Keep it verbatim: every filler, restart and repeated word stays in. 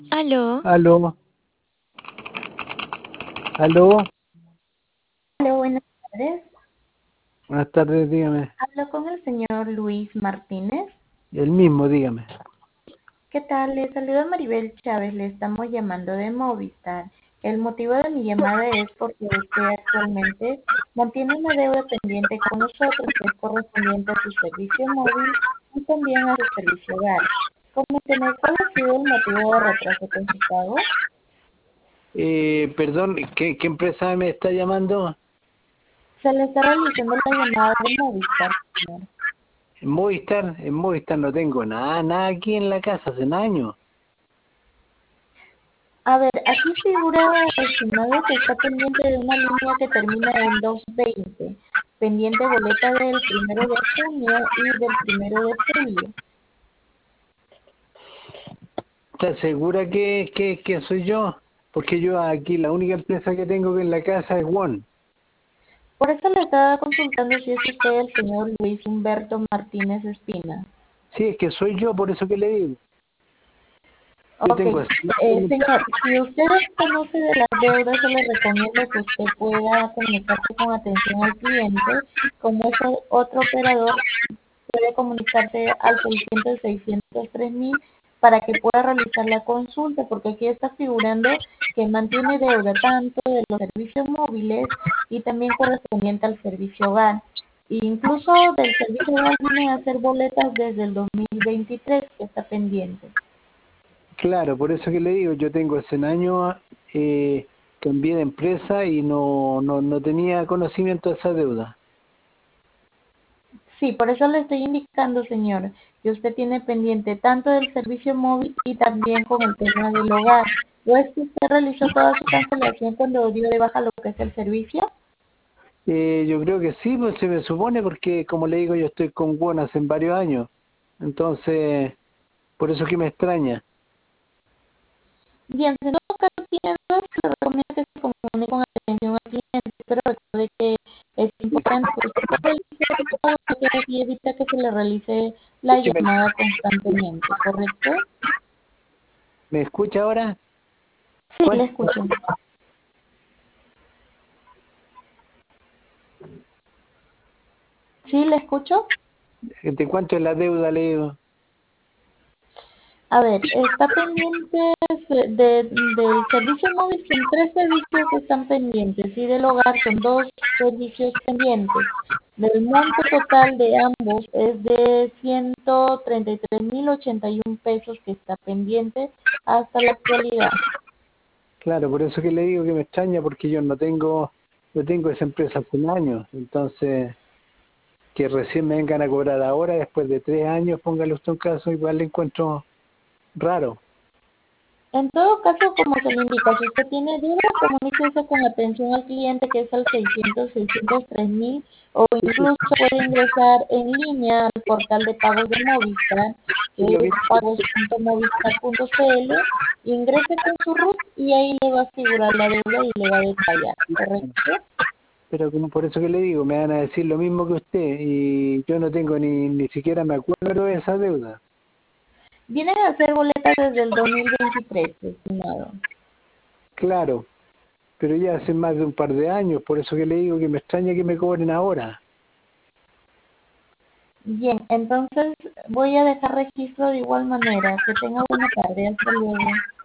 Aló, Aló, aló, Hola, buenas tardes. buenas tardes, dígame. Hablo con el señor Luis Martínez. El mismo, dígame. ¿Qué tal? Le saluda Maribel Chávez. Le estamos llamando de Movistar. El motivo de mi llamada es porque usted actualmente mantiene una deuda pendiente con nosotros que es correspondiente a su servicio móvil y también a su servicio hogar. Coménteme, ¿cuál ha sido el motivo de retraso con su pago? Eh, perdón, ¿qué, qué empresa me está llamando? Se le está realizando la llamada de Movistar, señor. En Movistar, en Movistar no tengo nada, nada aquí en la casa hace años. A ver, aquí figura, estimado, que está pendiente de una línea que termina en doscientos veinte, pendiente boleta del primero de junio y del primero de julio. ¿Estás segura que, que, que soy yo? Porque yo aquí la única empresa que tengo en la casa es One. Por eso le estaba consultando si es usted el señor Luis Humberto Martínez Espina. Sí, es que soy yo, por eso que le digo. Yo Ok, tengo hace eh, años. señor, si usted conoce de las deudas, se le recomiendo que usted pueda comunicarse con atención al cliente. Como es otro operador, puede comunicarse al seiscientos seiscientos tres mil para que pueda realizar la consulta, porque aquí está figurando que mantiene deuda tanto de los servicios móviles y también correspondiente al servicio hogar. Incluso del servicio hogar vienen a hacer boletas desde el dos mil veintitrés que está pendiente. Claro, por eso que le digo, yo tengo hace años, eh, cambié de empresa y no, no, no tenía conocimiento de esa deuda. Sí, por eso le estoy indicando, señor, que usted tiene pendiente tanto del servicio móvil y también con el tema del hogar. ¿O es que usted realizó toda su cancelación cuando dio de baja lo que es el servicio? Eh, yo creo que sí, pues se me supone, porque como le digo, yo estoy con One hace varios años. Entonces, por eso que me extraña. Bien, si no caso tiene dudas, le recomiendo que se comunique con atención al cliente, pero recuerde que es importante que usted pueda realizar su pago, ya que así evita que se le realice la Escúcheme, llamada constantemente, ¿correcto? ¿me escucha ahora? Sí, le ¿Cuánto, escucho. ¿Sí, le escucho? ¿de cuánto es la deuda, le digo? A ver, está pendiente de- del servicio móvil, son tres servicios que están pendientes y del hogar son dos servicios pendientes. Del monto total de ambos es de ciento treinta y tres mil ochenta y uno pesos que está pendiente hasta la actualidad. Claro, por eso que le digo que me extraña, porque yo no tengo, yo tengo esa empresa hace años. Entonces, que recién me vengan a cobrar ahora, después de tres años, póngale usted un caso, igual le encuentro raro. En todo caso, como se le indica, si usted tiene dudas, comuníquese con atención al cliente que es al seiscientos seiscientos tres mil o incluso puede ingresar en línea al portal de pagos de Movistar, Es que lo es mismo. pagos punto movistar punto cl, ingrese con su R U T y ahí le va a figurar la deuda y le va a detallar, ¿correcto? Pero como por eso que le digo, me van a decir lo mismo que usted y yo no tengo ni, ni siquiera me acuerdo de esa deuda. Vienen a hacer boletas desde el dos mil veintitrés, estimado. Claro, pero ya hace más de un par de años, por eso que le digo que me extraña que me cobren ahora. Bien, entonces voy a dejar registro de igual manera. Que tenga buena tarde. Hasta luego.